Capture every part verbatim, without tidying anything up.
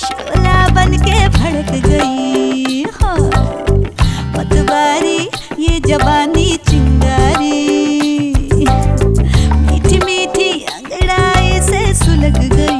शोला बन के भड़क गई हो मतवारी ये जवानी चिंगारी, मीठी मीठी अंगड़ाई से सुलग गई।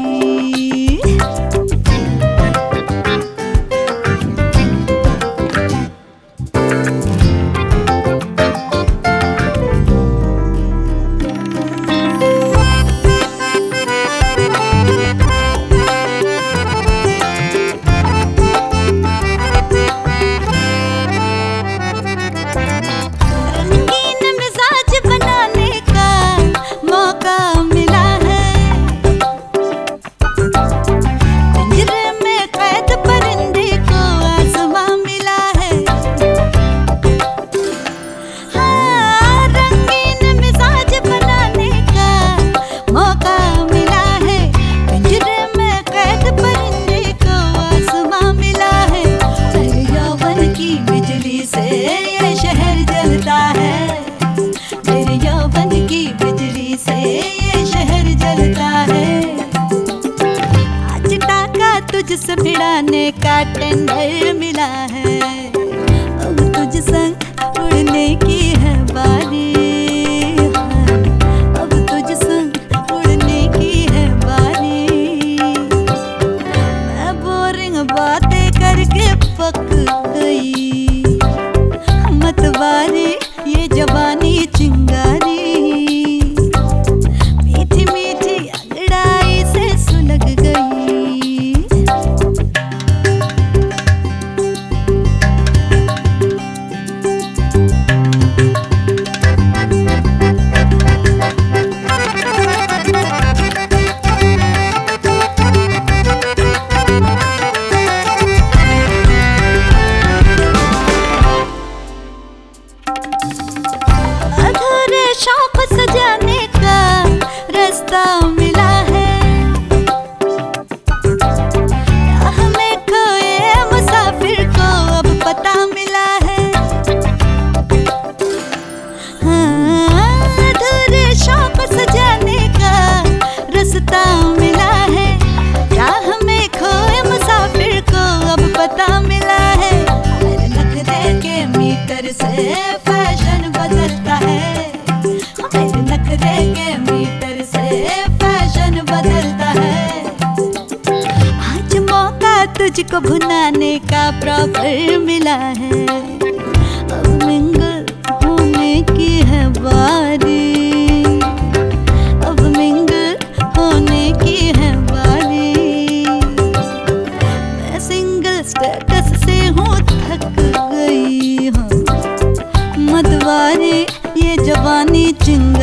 तुझसे भिड़ाने का टेंडर मिला है, अब तुझ संग उड़ने की है बारी, अब तुझ संग उड़ने की है बारी। मैं बोरिंग बातें करके पक गई मतवारी ये जवानी चिंगारी, मीठी मीठी अंगड़ाई से सुलग गई। अधूरे शौक सजाने का रास्ता मिला है, हमें खोए मुसाफिर को अब पता मिला है। हाँ, अधूरे शौक सजाने का रास्ता मिला है, राह में खोए मुसाफिर को अब पता मिला है। मेरे नखरे के मीटर से फैशन बदलता है, मेरे नखरे के मीटर से फैशन बदलता है। आज मौका तुझको भुनाने का प्रॉपर मिला है, अब मिंगल होने की है बारी, अब मिंगल होने की है बारी। मैं सिंगल स्टेटस से हूँ थक गई हूँ मतवारी ये जवानी चिंगारी।